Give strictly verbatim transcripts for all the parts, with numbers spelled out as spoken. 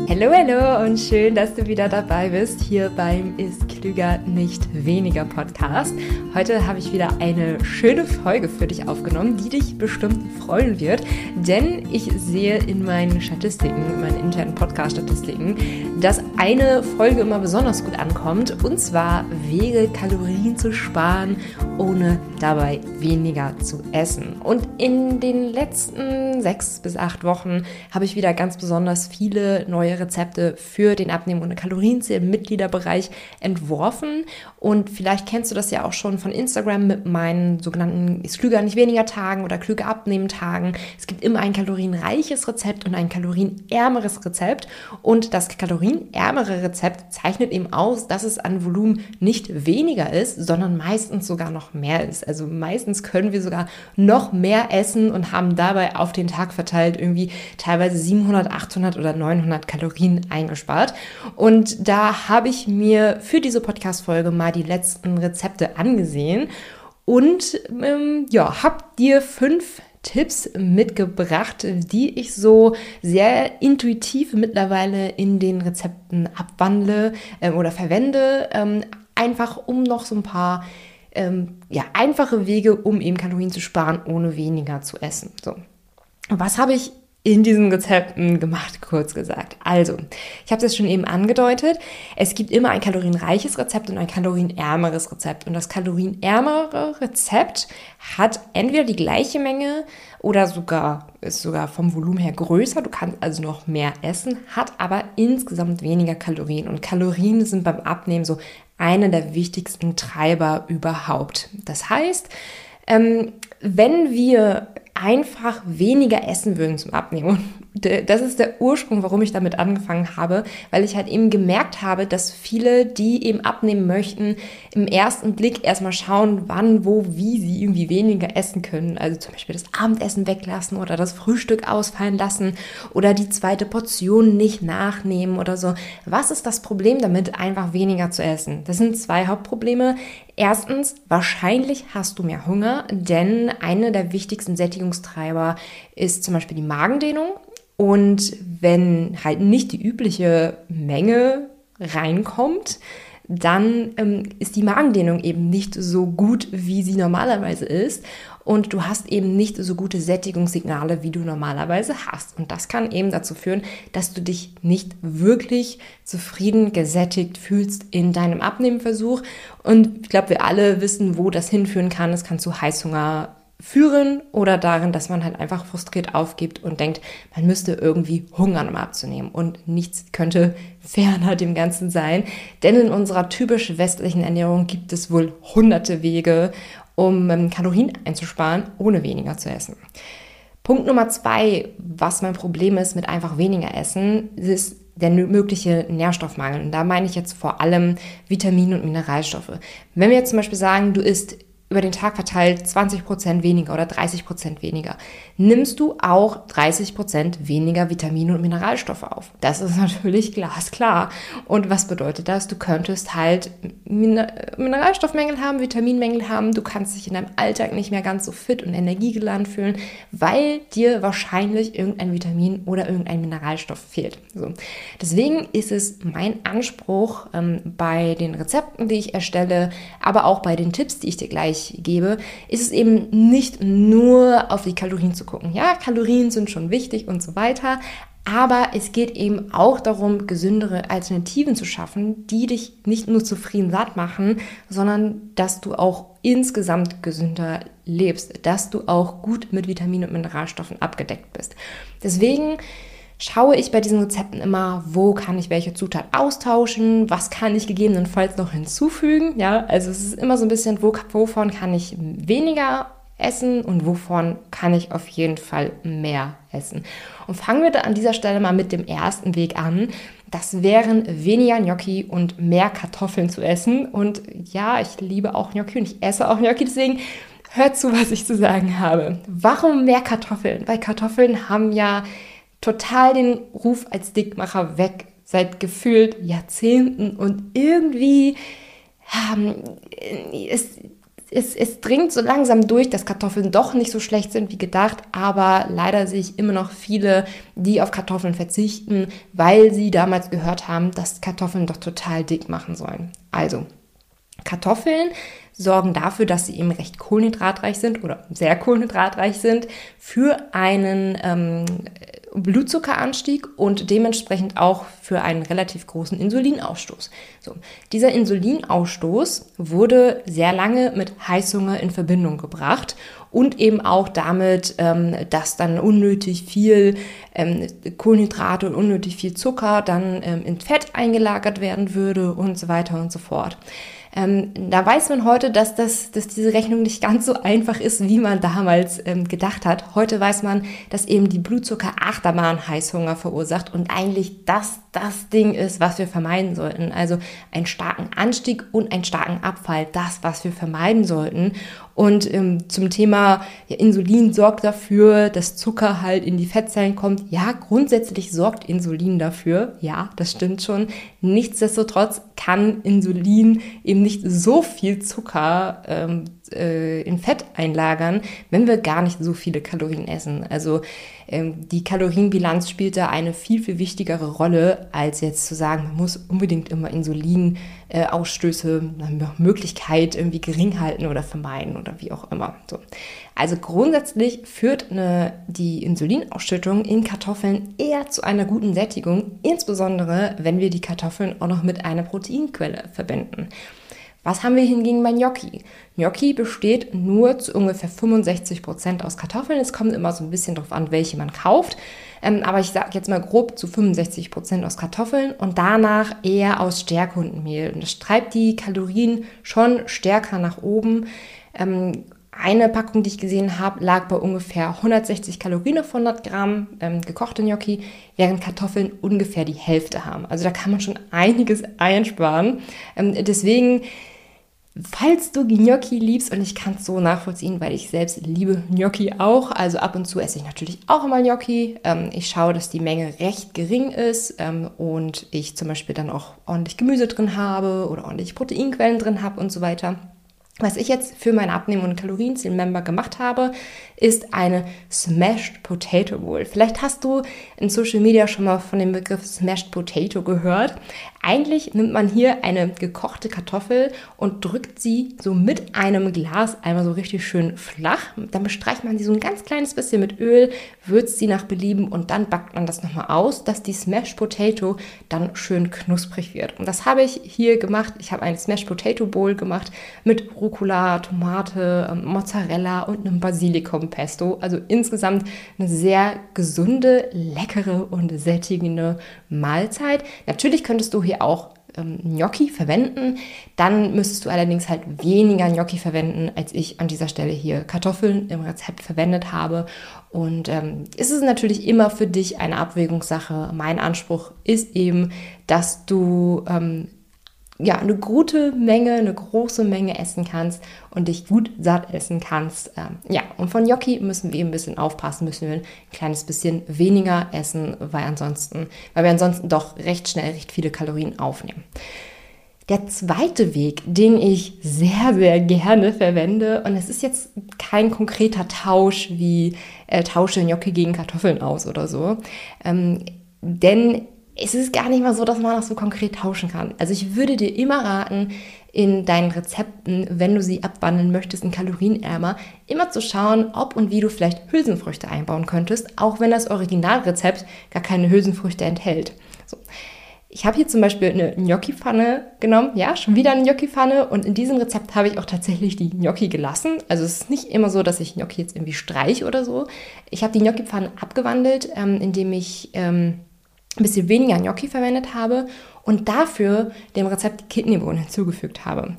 Hallo, hallo und schön, dass du wieder dabei bist hier beim Ist Klüger, nicht weniger Podcast. Heute habe ich wieder eine schöne Folge für dich aufgenommen, die dich bestimmt freuen wird, denn ich sehe in meinen Statistiken, in meinen internen Podcast-Statistiken, dass eine Folge immer besonders gut ankommt, und zwar Wege, Kalorien zu sparen, ohne dabei weniger zu essen. Und in den letzten sechs bis acht Wochen habe ich wieder ganz besonders viele neue Rezepte für den Abnehmen- und Kalorienzähl im Mitgliederbereich entworfen. Und vielleicht kennst du das ja auch schon von Instagram mit meinen sogenannten Ist Klüger, nicht weniger Tagen oder Klüger abnehmen Tagen. Es gibt immer ein kalorienreiches Rezept und ein kalorienärmeres Rezept. Und das kalorienärmere Rezept zeichnet eben aus, dass es an Volumen nicht weniger ist, sondern meistens sogar noch mehr ist. Also meistens können wir sogar noch mehr essen und haben dabei auf den Tag verteilt irgendwie teilweise siebenhundert, achthundert oder neunhundert Kalorien eingespart. Und da habe ich mir für diese Podcast-Folge mal die letzten Rezepte angesehen und ähm, ja, habe dir fünf Tipps mitgebracht, die ich so sehr intuitiv mittlerweile in den Rezepten abwandle äh, oder verwende, ähm, einfach um noch so ein paar ähm, ja, einfache Wege, um eben Kalorien zu sparen, ohne weniger zu essen. So. Was habe ich in diesen Rezepten gemacht, kurz gesagt? Also, ich habe es schon eben angedeutet, es gibt immer ein kalorienreiches Rezept und ein kalorienärmeres Rezept. Und das kalorienärmere Rezept hat entweder die gleiche Menge oder sogar ist sogar vom Volumen her größer. Du kannst also noch mehr essen, hat aber insgesamt weniger Kalorien. Und Kalorien sind beim Abnehmen so einer der wichtigsten Treiber überhaupt. Das heißt, ähm, wenn wir einfach weniger essen würden zum Abnehmen. Und das ist der Ursprung, warum ich damit angefangen habe, weil ich halt eben gemerkt habe, dass viele, die eben abnehmen möchten, im ersten Blick erstmal schauen, wann, wo, wie sie irgendwie weniger essen können. Also zum Beispiel das Abendessen weglassen oder das Frühstück ausfallen lassen oder die zweite Portion nicht nachnehmen oder so. Was ist das Problem damit, einfach weniger zu essen? Das sind zwei Hauptprobleme. Erstens, wahrscheinlich hast du mehr Hunger, denn eine der wichtigsten Sättigungstreiber ist zum Beispiel die Magendehnung. Und wenn halt nicht die übliche Menge reinkommt, dann ähm, ist die Magendehnung eben nicht so gut, wie sie normalerweise ist. Und du hast eben nicht so gute Sättigungssignale, wie du normalerweise hast. Und das kann eben dazu führen, dass du dich nicht wirklich zufrieden, gesättigt fühlst in deinem Abnehmenversuch. Und ich glaube, wir alle wissen, wo das hinführen kann. Es kann zu Heißhunger führen oder darin, dass man halt einfach frustriert aufgibt und denkt, man müsste irgendwie hungern, um abzunehmen. Und nichts könnte ferner dem Ganzen sein. Denn in unserer typisch westlichen Ernährung gibt es wohl hunderte Wege, um ähm, Kalorien einzusparen, ohne weniger zu essen. Punkt Nummer zwei, was mein Problem ist mit einfach weniger Essen, ist der mögliche Nährstoffmangel. Und da meine ich jetzt vor allem Vitamine und Mineralstoffe. Wenn wir jetzt zum Beispiel sagen, du isst über den Tag verteilt zwanzig Prozent weniger oder dreißig Prozent weniger, nimmst du auch dreißig Prozent weniger Vitamine und Mineralstoffe auf. Das ist natürlich glasklar. Und was bedeutet das? Du könntest halt Mineralstoffmängel haben, Vitaminmängel haben, du kannst dich in deinem Alltag nicht mehr ganz so fit und energiegeladen fühlen, weil dir wahrscheinlich irgendein Vitamin oder irgendein Mineralstoff fehlt. So. Deswegen ist es mein Anspruch ähm, bei den Rezepten, die ich erstelle, aber auch bei den Tipps, die ich dir gleich gebe, ist es eben nicht nur auf die Kalorien zu gucken. Ja, Kalorien sind schon wichtig und so weiter, aber es geht eben auch darum, gesündere Alternativen zu schaffen, die dich nicht nur zufrieden satt machen, sondern dass du auch insgesamt gesünder lebst, dass du auch gut mit Vitaminen und Mineralstoffen abgedeckt bist. Deswegen schaue ich bei diesen Rezepten immer, wo kann ich welche Zutat austauschen, was kann ich gegebenenfalls noch hinzufügen. Ja, also es ist immer so ein bisschen, wo, wovon kann ich weniger essen und wovon kann ich auf jeden Fall mehr essen. Und fangen wir da an dieser Stelle mal mit dem ersten Weg an. Das wären weniger Gnocchi und mehr Kartoffeln zu essen. Und ja, ich liebe auch Gnocchi und ich esse auch Gnocchi, deswegen hört zu, was ich zu sagen habe. Warum mehr Kartoffeln? Weil Kartoffeln haben ja total den Ruf als Dickmacher weg, seit gefühlt Jahrzehnten, und irgendwie ähm, ist es, es dringt so langsam durch, dass Kartoffeln doch nicht so schlecht sind wie gedacht, aber leider sehe ich immer noch viele, die auf Kartoffeln verzichten, weil sie damals gehört haben, dass Kartoffeln doch total dick machen sollen. Also, Kartoffeln sorgen dafür, dass sie eben recht kohlenhydratreich sind oder sehr kohlenhydratreich sind für einen ähm, Blutzuckeranstieg und dementsprechend auch für einen relativ großen Insulinausstoß. So, dieser Insulinausstoß wurde sehr lange mit Heißhunger in Verbindung gebracht und eben auch damit, ähm, dass dann unnötig viel ähm, Kohlenhydrate und unnötig viel Zucker dann ähm, in Fett eingelagert werden würde und so weiter und so fort. Ähm, da weiß man heute, dass, das, dass diese Rechnung nicht ganz so einfach ist, wie man damals ähm, gedacht hat. Heute weiß man, dass eben die Blutzuckerachterbahn Heißhunger verursacht und eigentlich das das Ding ist, was wir vermeiden sollten. Also einen starken Anstieg und einen starken Abfall, das, was wir vermeiden sollten. Und ähm, zum Thema ja, Insulin sorgt dafür, dass Zucker halt in die Fettzellen kommt. Ja, grundsätzlich sorgt Insulin dafür. Ja, das stimmt schon. Nichtsdestotrotz kann Insulin eben nicht so viel Zucker ähm, äh, in Fett einlagern, wenn wir gar nicht so viele Kalorien essen. Also ähm, die Kalorienbilanz spielt da eine viel, viel wichtigere Rolle, als jetzt zu sagen, man muss unbedingt immer Insulinausstöße äh, nach Möglichkeit irgendwie gering halten oder vermeiden oder wie auch immer. So. Also grundsätzlich führt eine, die Insulinausschüttung in Kartoffeln eher zu einer guten Sättigung, insbesondere wenn wir die Kartoffeln auch noch mit einer Proteinquelle verbinden. Was haben wir hingegen bei Gnocchi? Gnocchi besteht nur zu ungefähr fünfundsechzig Prozent aus Kartoffeln. Es kommt immer so ein bisschen darauf an, welche man kauft. Ähm, aber ich sage jetzt mal grob zu fünfundsechzig Prozent aus Kartoffeln und danach eher aus Stärkehundenmehl. Und das treibt die Kalorien schon stärker nach oben. Ähm, Eine Packung, die ich gesehen habe, lag bei ungefähr hundertsechzig Kalorien auf hundert Gramm ähm, gekochte Gnocchi, während Kartoffeln ungefähr die Hälfte haben. Also da kann man schon einiges einsparen. Ähm, deswegen, falls du Gnocchi liebst, und ich kann es so nachvollziehen, weil ich selbst liebe Gnocchi auch, also ab und zu esse ich natürlich auch immer Gnocchi. Ähm, ich schaue, dass die Menge recht gering ist ähm, und ich zum Beispiel dann auch ordentlich Gemüse drin habe oder ordentlich Proteinquellen drin habe und so weiter. Was ich jetzt für mein Abnehmen- und Kalorienziel-Member gemacht habe, ist eine Smashed Potato Bowl. Vielleicht hast du in Social Media schon mal von dem Begriff Smashed Potato gehört. Eigentlich nimmt man hier eine gekochte Kartoffel und drückt sie so mit einem Glas einmal so richtig schön flach. Dann bestreicht man sie so ein ganz kleines bisschen mit Öl, würzt sie nach Belieben und dann backt man das nochmal aus, dass die Smashed Potato dann schön knusprig wird. Und das habe ich hier gemacht. Ich habe eine Smashed Potato Bowl gemacht mit Rucola, Tomate, Mozzarella und einem Basilikum-Pesto. Also insgesamt eine sehr gesunde, leckere und sättigende Mahlzeit. Natürlich könntest du hier auch ähm, Gnocchi verwenden. Dann müsstest du allerdings halt weniger Gnocchi verwenden, als ich an dieser Stelle hier Kartoffeln im Rezept verwendet habe. Und ähm, ist es natürlich immer für dich eine Abwägungssache. Mein Anspruch ist eben, dass du ähm, ja, eine gute Menge, eine große Menge essen kannst und dich gut satt essen kannst. Ähm, ja, und von Gnocchi müssen wir eben ein bisschen aufpassen, müssen wir ein kleines bisschen weniger essen, weil ansonsten, weil wir ansonsten doch recht schnell recht viele Kalorien aufnehmen. Der zweite Weg, den ich sehr, sehr gerne verwende, und es ist jetzt kein konkreter Tausch wie äh, tausche Gnocchi gegen Kartoffeln aus oder so, ähm, denn es ist gar nicht mal so, dass man das so konkret tauschen kann. Also ich würde dir immer raten, in deinen Rezepten, wenn du sie abwandeln möchtest in kalorienärmer, immer zu schauen, ob und wie du vielleicht Hülsenfrüchte einbauen könntest, auch wenn das Originalrezept gar keine Hülsenfrüchte enthält. So. Ich habe hier zum Beispiel eine Gnocchi-Pfanne genommen, ja, schon wieder eine Gnocchi-Pfanne, und in diesem Rezept habe ich auch tatsächlich die Gnocchi gelassen. Also es ist nicht immer so, dass ich Gnocchi jetzt irgendwie streiche oder so. Ich habe die Gnocchi-Pfanne abgewandelt, ähm, indem ich ähm, ein bisschen weniger Gnocchi verwendet habe und dafür dem Rezept die Kidneybohnen hinzugefügt habe.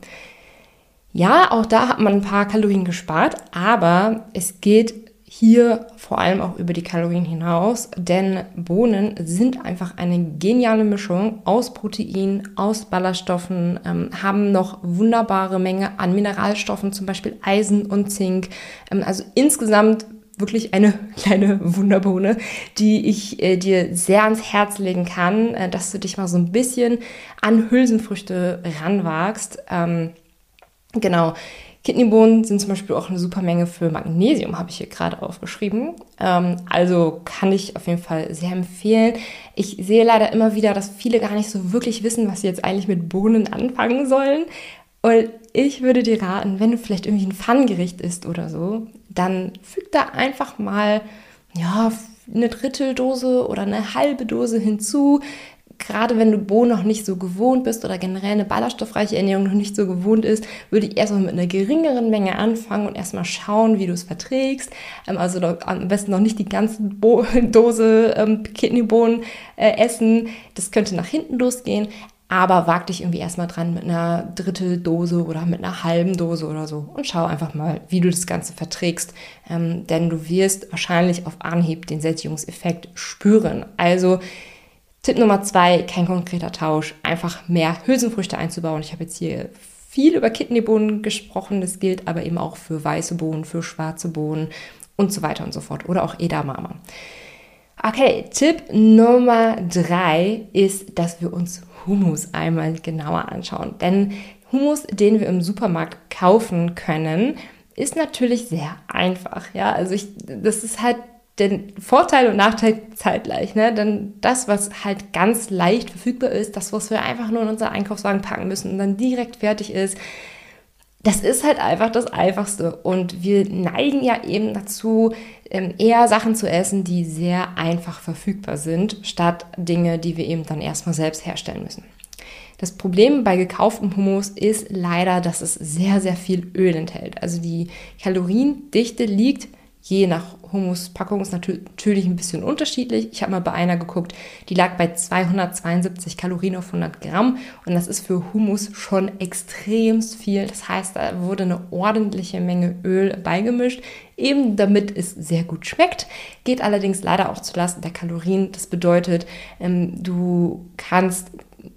Ja, auch da hat man ein paar Kalorien gespart, aber es geht hier vor allem auch über die Kalorien hinaus, denn Bohnen sind einfach eine geniale Mischung aus Protein, aus Ballaststoffen, ähm, haben noch wunderbare Menge an Mineralstoffen, zum Beispiel Eisen und Zink. Ähm, also insgesamt wirklich eine kleine Wunderbohne, die ich äh, dir sehr ans Herz legen kann, äh, dass du dich mal so ein bisschen an Hülsenfrüchte ranwagst. Ähm, genau. Kidneybohnen sind zum Beispiel auch eine super Menge für Magnesium, habe ich hier gerade aufgeschrieben. Ähm, also kann ich auf jeden Fall sehr empfehlen. Ich sehe leider immer wieder, dass viele gar nicht so wirklich wissen, was sie jetzt eigentlich mit Bohnen anfangen sollen. Und ich würde dir raten, wenn du vielleicht irgendwie ein Pfannengericht isst oder so, dann füg da einfach mal ja, eine Dritteldose oder eine halbe Dose hinzu. Gerade wenn du Bohnen noch nicht so gewohnt bist oder generell eine ballaststoffreiche Ernährung noch nicht so gewohnt ist, würde ich erstmal mit einer geringeren Menge anfangen und erstmal schauen, wie du es verträgst. Also am besten noch nicht die ganze Bo- Dose ähm, Kidneybohnen äh, essen. Das könnte nach hinten losgehen. Aber wag dich irgendwie erstmal dran mit einer Dritteldose oder mit einer halben Dose oder so und schau einfach mal, wie du das Ganze verträgst. Ähm, denn du wirst wahrscheinlich auf Anhieb den Sättigungseffekt spüren. Also Tipp Nummer zwei, kein konkreter Tausch, einfach mehr Hülsenfrüchte einzubauen. Ich habe jetzt hier viel über Kidneybohnen gesprochen, das gilt aber eben auch für weiße Bohnen, für schwarze Bohnen und so weiter und so fort oder auch Edamame. Okay, Tipp Nummer drei ist, dass wir uns Hummus einmal genauer anschauen. Denn Hummus, den wir im Supermarkt kaufen können, ist natürlich sehr einfach. Ja, also ich, das ist halt der Vorteil und Nachteil zeitgleich. Ne? Denn das, was halt ganz leicht verfügbar ist, das, was wir einfach nur in unseren Einkaufswagen packen müssen und dann direkt fertig ist, das ist halt einfach das Einfachste. Und wir neigen ja eben dazu, eher Sachen zu essen, die sehr einfach verfügbar sind, statt Dinge, die wir eben dann erstmal selbst herstellen müssen. Das Problem bei gekauftem Hummus ist leider, dass es sehr, sehr viel Öl enthält. Also die Kaloriendichte liegt je nach Hummuspackung ist natürlich ein bisschen unterschiedlich. Ich habe mal bei einer geguckt, die lag bei zweihundertzweiundsiebzig Kalorien auf hundert Gramm und das ist für Hummus schon extrem viel. Das heißt, da wurde eine ordentliche Menge Öl beigemischt, eben damit es sehr gut schmeckt, geht allerdings leider auch zulasten der Kalorien. Das bedeutet, du kannst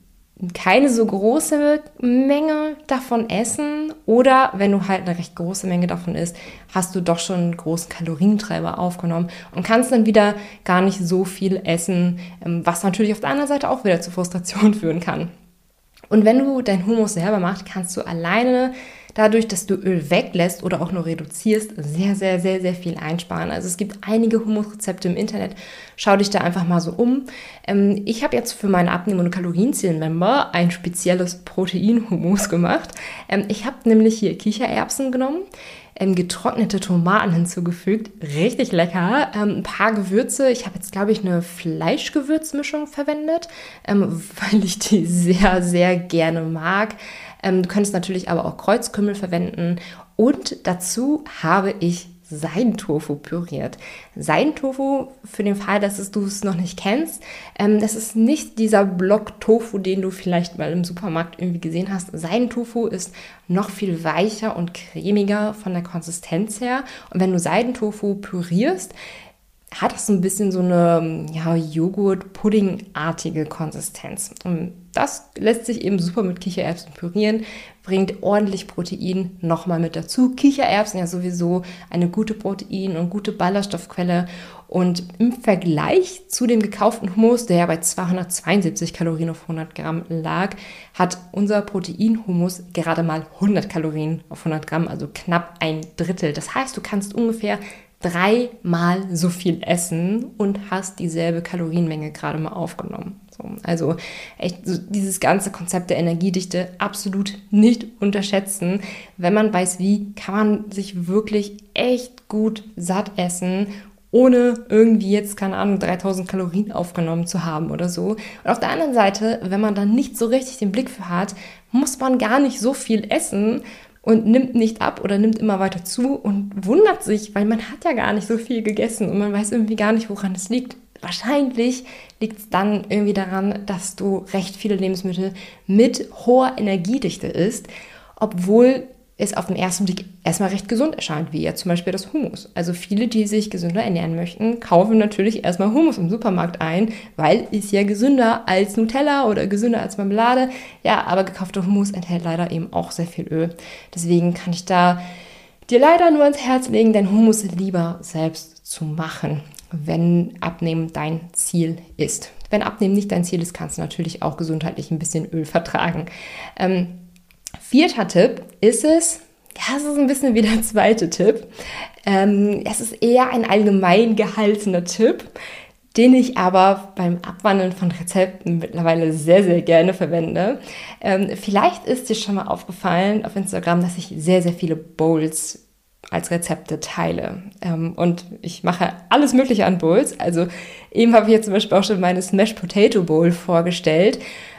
keine so große Menge davon essen oder wenn du halt eine recht große Menge davon isst, hast du doch schon einen großen Kalorientreiber aufgenommen und kannst dann wieder gar nicht so viel essen, was natürlich auf der anderen Seite auch wieder zu Frustration führen kann. Und wenn du dein Hummus selber machst, kannst du alleine dadurch, dass du Öl weglässt oder auch nur reduzierst, sehr, sehr, sehr, sehr viel einsparen. Also es gibt einige Hummusrezepte im Internet. Schau dich da einfach mal so um. Ähm, ich habe jetzt für meinen Abnehmen- und Kalorienziel-Member ein spezielles Protein-Hummus gemacht. Ähm, ich habe nämlich hier Kichererbsen genommen, ähm, getrocknete Tomaten hinzugefügt. Richtig lecker. Ähm, ein paar Gewürze. Ich habe jetzt, glaube ich, eine Fleischgewürzmischung verwendet, ähm, weil ich die sehr, sehr gerne mag. Du könntest natürlich aber auch Kreuzkümmel verwenden und dazu habe ich Seidentofu püriert. Seidentofu, für den Fall, dass du es noch nicht kennst, das ist nicht dieser Block-Tofu, den du vielleicht mal im Supermarkt irgendwie gesehen hast. Seidentofu ist noch viel weicher und cremiger von der Konsistenz her und wenn du Seidentofu pürierst, hat das so ein bisschen so eine ja, Joghurt-Pudding-artige Konsistenz. Und das lässt sich eben super mit Kichererbsen pürieren, bringt ordentlich Protein nochmal mit dazu. Kichererbsen ja sowieso eine gute Protein- und gute Ballaststoffquelle. Und im Vergleich zu dem gekauften Hummus, der ja bei zweihundertzweiundsiebzig Kalorien auf hundert Gramm lag, hat unser Protein-Hummus gerade mal hundert Kalorien auf hundert Gramm, also knapp ein Drittel. Das heißt, du kannst ungefähr dreimal so viel essen und hast dieselbe Kalorienmenge gerade mal aufgenommen. So, also echt so dieses ganze Konzept der Energiedichte absolut nicht unterschätzen. Wenn man weiß wie, kann man sich wirklich echt gut satt essen, ohne irgendwie jetzt, keine Ahnung, dreitausend Kalorien aufgenommen zu haben oder so. Und auf der anderen Seite, wenn man dann nicht so richtig den Blick für hat, muss man gar nicht so viel essen, und nimmt nicht ab oder nimmt immer weiter zu und wundert sich, weil man hat ja gar nicht so viel gegessen und man weiß irgendwie gar nicht, woran es liegt. Wahrscheinlich liegt es dann irgendwie daran, dass du recht viele Lebensmittel mit hoher Energiedichte isst, obwohl es auf den ersten Blick erstmal recht gesund erscheint, wie ja zum Beispiel das Hummus. Also viele, die sich gesünder ernähren möchten, kaufen natürlich erstmal Hummus im Supermarkt ein, weil ist ja gesünder als Nutella oder gesünder als Marmelade. Ja, aber gekaufter Hummus enthält leider eben auch sehr viel Öl. Deswegen kann ich da dir leider nur ans Herz legen, dein Hummus lieber selbst zu machen, wenn Abnehmen dein Ziel ist. Wenn Abnehmen nicht dein Ziel ist, kannst du natürlich auch gesundheitlich ein bisschen Öl vertragen. Ähm, Vierter Tipp ist es, Ja, das ist ein bisschen wie der zweite Tipp. Ähm, es ist eher ein allgemein gehaltener Tipp, den ich aber beim Abwandeln von Rezepten mittlerweile sehr, sehr gerne verwende. Ähm, vielleicht ist dir schon mal aufgefallen auf Instagram, dass ich sehr, sehr viele Bowls als Rezepte teile. Ähm, und ich mache alles Mögliche an Bowls. Also eben habe ich jetzt zum Beispiel auch schon meine Smashed Potato Bowl vorgestellt.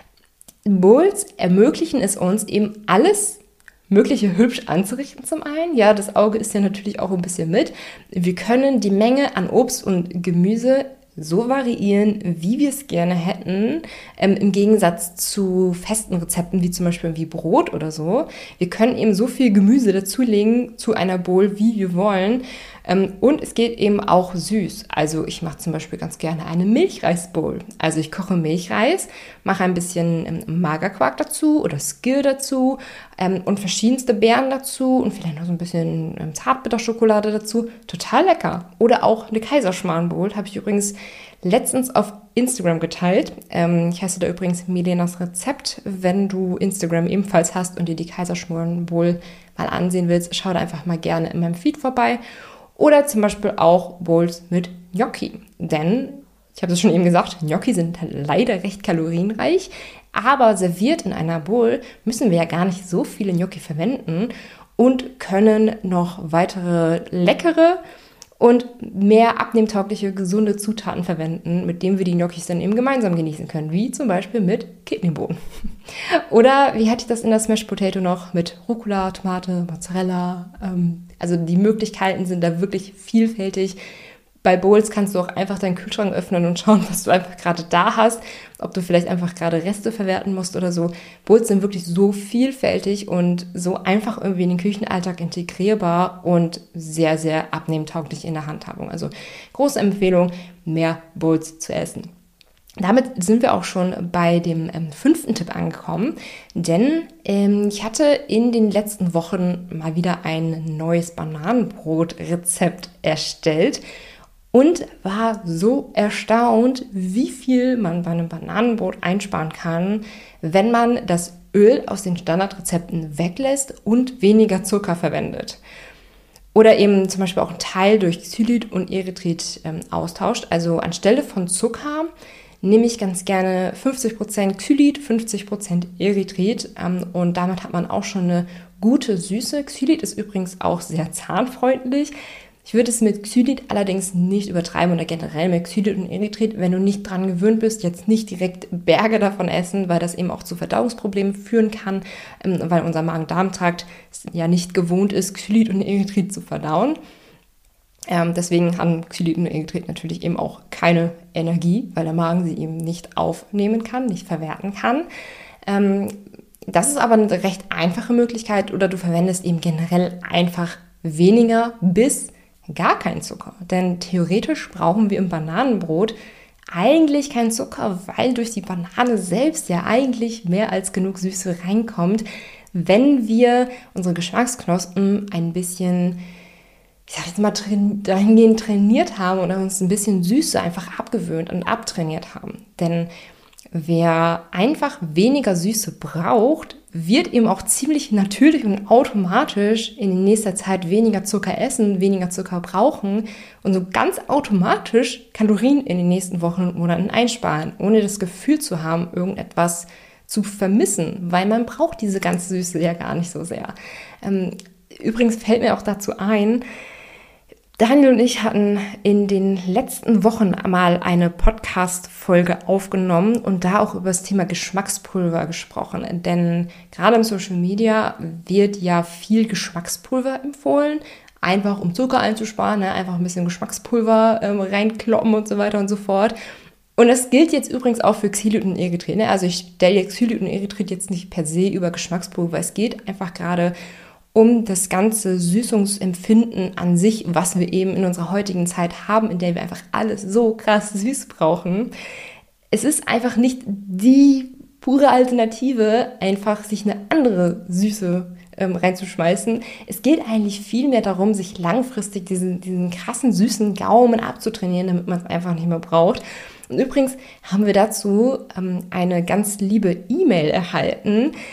Bowls ermöglichen es uns eben alles Mögliche hübsch anzurichten zum einen. Ja, das Auge ist ja natürlich auch ein bisschen mit. Wir können die Menge an Obst und Gemüse so variieren, wie wir es gerne hätten, ähm, im Gegensatz zu festen Rezepten, wie zum Beispiel wie Brot oder so. Wir können eben so viel Gemüse dazulegen zu einer Bowl, wie wir wollen. Ähm, und es geht eben auch süß. Also ich mache zum Beispiel ganz gerne eine Milchreis-Bowl. Also ich koche Milchreis, mache ein bisschen ähm, Magerquark dazu oder Skyr dazu ähm, und verschiedenste Beeren dazu und vielleicht noch so ein bisschen ähm, Zartbitterschokolade dazu. Total lecker. Oder auch eine Kaiserschmarrn-Bowl, habe ich übrigens letztens auf Instagram geteilt. Ähm, ich heiße da übrigens Milenas Rezept. Wenn du Instagram ebenfalls hast und dir die Kaiserschmarrn-Bowl mal ansehen willst, schau da einfach mal gerne in meinem Feed vorbei. Oder zum Beispiel auch Bowls mit Gnocchi. Denn, ich habe es schon eben gesagt, Gnocchi sind leider recht kalorienreich. Aber serviert in einer Bowl müssen wir ja gar nicht so viele Gnocchi verwenden und können noch weitere leckere und mehr abnehmtaugliche, gesunde Zutaten verwenden, mit denen wir die Gnocchis dann eben gemeinsam genießen können, wie zum Beispiel mit Kidneybohnen. Oder wie hatte ich das in der Smashed Potato noch? Mit Rucola, Tomate, Mozzarella. Ähm, also die Möglichkeiten sind da wirklich vielfältig. Bei Bowls kannst du auch einfach deinen Kühlschrank öffnen und schauen, was du einfach gerade da hast, ob du vielleicht einfach gerade Reste verwerten musst oder so. Bowls sind wirklich so vielfältig und so einfach irgendwie in den Küchenalltag integrierbar und sehr, sehr abnehmtauglich in der Handhabung. Also große Empfehlung, mehr Bowls zu essen. Damit sind wir auch schon bei dem ähm, fünften Tipp angekommen, denn ähm, ich hatte in den letzten Wochen mal wieder ein neues Bananenbrot-Rezept erstellt und war so erstaunt, wie viel man bei einem Bananenbrot einsparen kann, wenn man das Öl aus den Standardrezepten weglässt und weniger Zucker verwendet. Oder eben zum Beispiel auch einen Teil durch Xylit und Erythrit ähm, austauscht. Also anstelle von Zucker nehme ich ganz gerne fünfzig Prozent Xylit, fünfzig Prozent Erythrit ähm, und damit hat man auch schon eine gute Süße. Xylit ist übrigens auch sehr zahnfreundlich. Ich würde es mit Xylit allerdings nicht übertreiben oder generell mit Xylit und Erythrit, wenn du nicht dran gewöhnt bist, jetzt nicht direkt Berge davon essen, weil das eben auch zu Verdauungsproblemen führen kann, ähm, weil unser Magen-Darm-Trakt ja nicht gewohnt ist, Xylit und Erythrit zu verdauen. Ähm, deswegen haben Xylit und Erythrit natürlich eben auch keine Energie, weil der Magen sie eben nicht aufnehmen kann, nicht verwerten kann. Ähm, das ist aber eine recht einfache Möglichkeit oder du verwendest eben generell einfach weniger bis gar kein Zucker. Denn theoretisch brauchen wir im Bananenbrot eigentlich keinen Zucker, weil durch die Banane selbst ja eigentlich mehr als genug Süße reinkommt, wenn wir unsere Geschmacksknospen ein bisschen, ich sag jetzt mal, dahingehend trainiert haben oder uns ein bisschen Süße einfach abgewöhnt und abtrainiert haben. Denn wer einfach weniger Süße braucht, wird eben auch ziemlich natürlich und automatisch in nächster Zeit weniger Zucker essen, weniger Zucker brauchen und so ganz automatisch Kalorien in den nächsten Wochen und Monaten einsparen, ohne das Gefühl zu haben, irgendetwas zu vermissen, weil man braucht diese ganze Süße ja gar nicht so sehr. Ähm, übrigens fällt mir auch dazu ein, Daniel und ich hatten in den letzten Wochen mal eine Podcast-Folge aufgenommen und da auch über das Thema Geschmackspulver gesprochen. Denn gerade im Social Media wird ja viel Geschmackspulver empfohlen, einfach um Zucker einzusparen, ne? Einfach ein bisschen Geschmackspulver ähm, reinkloppen und so weiter und so fort. Und das gilt jetzt übrigens auch für Xylit und Erythrit. Ne? Also ich stelle jetzt Xylit und Erythrit jetzt nicht per se über Geschmackspulver. Es geht einfach gerade um das ganze Süßungsempfinden an sich, was wir eben in unserer heutigen Zeit haben, in der wir einfach alles so krass süß brauchen. Es ist einfach nicht die pure Alternative, einfach sich eine andere Süße ähm, reinzuschmeißen. Es geht eigentlich viel mehr darum, sich langfristig diesen, diesen krassen, süßen Gaumen abzutrainieren, damit man es einfach nicht mehr braucht. Und übrigens haben wir dazu ähm, eine ganz liebe E-Mail erhalten,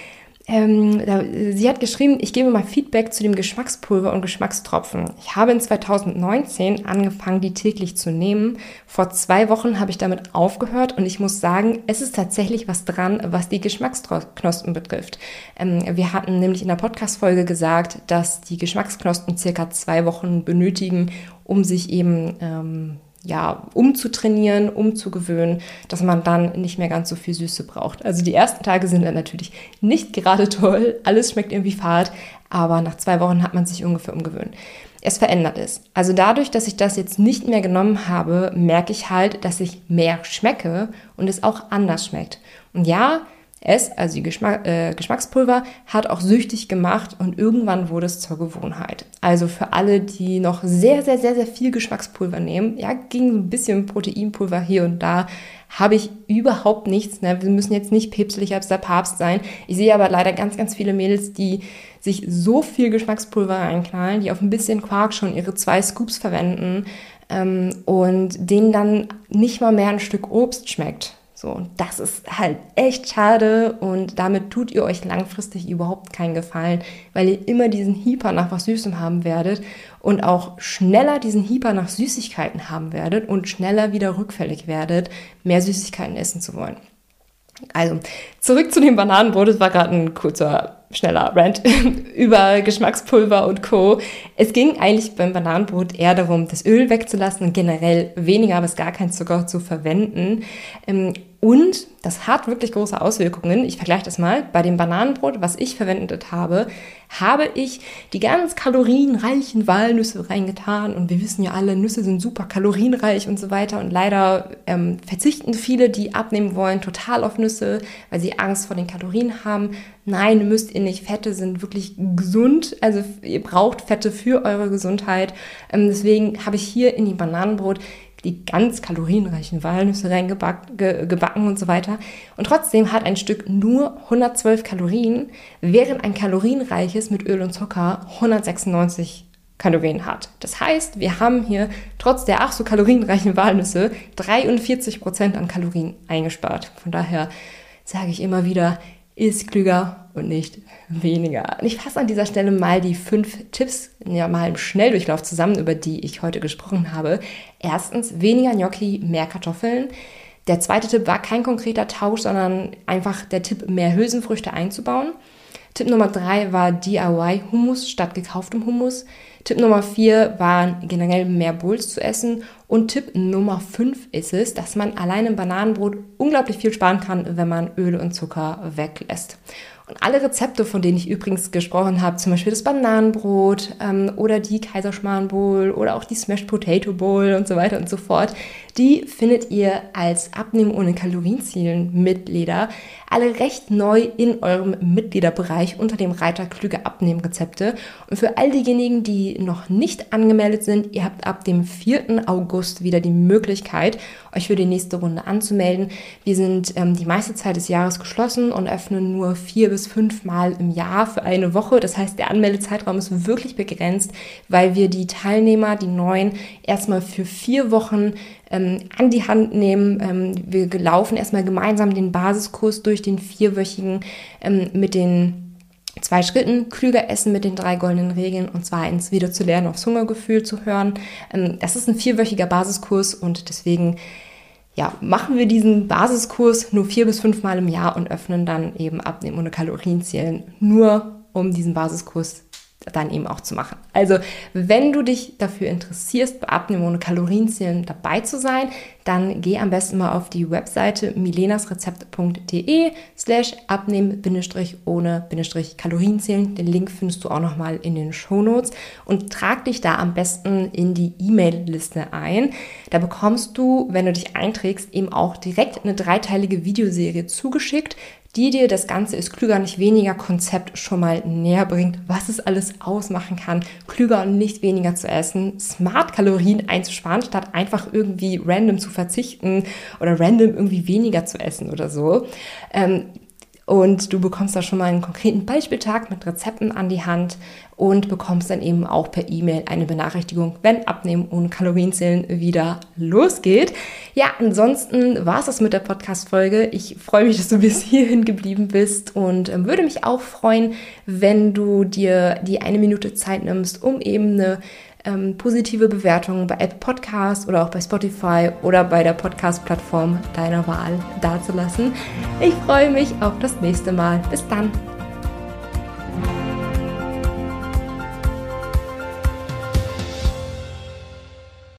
Ähm, da, sie hat geschrieben, ich gebe mal Feedback zu dem Geschmackspulver und Geschmackstropfen. Ich habe in zweitausendneunzehn angefangen, die täglich zu nehmen. Vor zwei Wochen habe ich damit aufgehört und ich muss sagen, es ist tatsächlich was dran, was die Geschmacksknospen betrifft. Ähm, wir hatten nämlich in der Podcast-Folge gesagt, dass die Geschmacksknospen circa zwei Wochen benötigen, um sich eben ähm, ja, umzutrainieren, umzugewöhnen, dass man dann nicht mehr ganz so viel Süße braucht. Also die ersten Tage sind dann natürlich nicht gerade toll, alles schmeckt irgendwie fad, aber nach zwei Wochen hat man sich ungefähr umgewöhnt. Es verändert es. Also dadurch, dass ich das jetzt nicht mehr genommen habe, merke ich halt, dass ich mehr schmecke und es auch anders schmeckt. Und ja, es, also die Geschmack, äh, Geschmackspulver, hat auch süchtig gemacht und irgendwann wurde es zur Gewohnheit. Also für alle, die noch sehr, sehr, sehr, sehr viel Geschmackspulver nehmen, ja, ging ein bisschen Proteinpulver hier und da, habe ich überhaupt nichts. Ne? Wir müssen jetzt nicht päpstlicher als der Papst sein. Ich sehe aber leider ganz, ganz viele Mädels, die sich so viel Geschmackspulver reinknallen, die auf ein bisschen Quark schon ihre zwei Scoops verwenden ähm, und denen dann nicht mal mehr ein Stück Obst schmeckt. So, und das ist halt echt schade und damit tut ihr euch langfristig überhaupt keinen Gefallen, weil ihr immer diesen Hieper nach was Süßem haben werdet und auch schneller diesen Hieper nach Süßigkeiten haben werdet und schneller wieder rückfällig werdet, mehr Süßigkeiten essen zu wollen. Also, zurück zu dem Bananenbrot. Das war gerade ein kurzer, schneller Rant über Geschmackspulver und Co. Es ging eigentlich beim Bananenbrot eher darum, das Öl wegzulassen und generell weniger bis gar kein Zucker zu verwenden. Und das hat wirklich große Auswirkungen. Ich vergleiche das mal. Bei dem Bananenbrot, was ich verwendet habe, habe ich die ganz kalorienreichen Walnüsse reingetan. Und wir wissen ja alle, Nüsse sind super kalorienreich und so weiter. Und leider ähm, verzichten viele, die abnehmen wollen, total auf Nüsse, weil sie Angst vor den Kalorien haben. Nein, müsst ihr nicht. Fette sind wirklich gesund. Also ihr braucht Fette für eure Gesundheit. Ähm, deswegen habe ich hier in die Bananenbrot die ganz kalorienreichen Walnüsse reingebacken ge, gebacken und so weiter. Und trotzdem hat ein Stück nur hundertzwölf Kalorien, während ein kalorienreiches mit Öl und Zucker hundertsechsundneunzig Kalorien hat. Das heißt, wir haben hier trotz der ach so kalorienreichen Walnüsse dreiundvierzig Prozent an Kalorien eingespart. Von daher sage ich immer wieder, ist klüger und nicht weniger. Und ich fasse an dieser Stelle mal die fünf Tipps ja mal im Schnelldurchlauf zusammen, über die ich heute gesprochen habe. Erstens, weniger Gnocchi, mehr Kartoffeln. Der zweite Tipp war kein konkreter Tausch, sondern einfach der Tipp, mehr Hülsenfrüchte einzubauen. Tipp Nummer drei war D I Y-Hummus statt gekauftem Hummus. Tipp Nummer vier war generell mehr Bowls zu essen. Und Tipp Nummer fünf ist es, dass man allein im Bananenbrot unglaublich viel sparen kann, wenn man Öl und Zucker weglässt. Und alle Rezepte, von denen ich übrigens gesprochen habe, zum Beispiel das Bananenbrot ähm, oder die Kaiserschmarrn Bowl oder auch die Smashed Potato Bowl und so weiter und so fort, die findet ihr als Abnehmen ohne Kalorienzielen Mitglieder alle recht neu in eurem Mitgliederbereich unter dem Reiter Klüge Abnehmen Rezepte. Und für all diejenigen, die noch nicht angemeldet sind, ihr habt ab dem vierten August wieder die Möglichkeit, euch für die nächste Runde anzumelden. Wir sind ähm, die meiste Zeit des Jahres geschlossen und öffnen nur vier bis fünf Mal im Jahr für eine Woche. Das heißt, der Anmeldezeitraum ist wirklich begrenzt, weil wir die Teilnehmer, die Neuen, erstmal für vier Wochen ähm, an die Hand nehmen. Ähm, wir laufen erstmal gemeinsam den Basiskurs durch, den vierwöchigen ähm, mit den zwei Schritten, klüger essen mit den drei goldenen Regeln und zwar eins wieder zu lernen, aufs Hungergefühl zu hören. Ähm, das ist ein vierwöchiger Basiskurs und deswegen ja, machen wir diesen Basiskurs nur vier bis fünf Mal im Jahr und öffnen dann eben Abnehmen ohne Kalorienzählen, nur um diesen Basiskurs dann eben auch zu machen. Also, wenn du dich dafür interessierst, bei Abnehmen ohne Kalorienzählen dabei zu sein, dann geh am besten mal auf die Webseite milenasrezept.de slash abnehmen ohne Kalorienzählen. Den Link findest du auch nochmal in den Shownotes und trag dich da am besten in die E-Mail-Liste ein. Da bekommst du, wenn du dich einträgst, eben auch direkt eine dreiteilige Videoserie zugeschickt, die dir das Ganze ist klüger, nicht weniger Konzept schon mal näher bringt, was es alles ausmachen kann, klüger und nicht weniger zu essen, smart Kalorien einzusparen, statt einfach irgendwie random zu verzichten oder random irgendwie weniger zu essen oder so. Ähm, und du bekommst da schon mal einen konkreten Beispieltag mit Rezepten an die Hand und bekommst dann eben auch per E-Mail eine Benachrichtigung, wenn Abnehmen und Kalorienzählen wieder losgeht. Ja, ansonsten war es das mit der Podcast-Folge. Ich freue mich, dass du bis hierhin geblieben bist und äh, würde mich auch freuen, wenn du dir die eine Minute Zeit nimmst, um eben eine ähm, positive Bewertung bei Apple Podcasts oder auch bei Spotify oder bei der Podcast-Plattform deiner Wahl dazulassen. Ich freue mich auf das nächste Mal. Bis dann!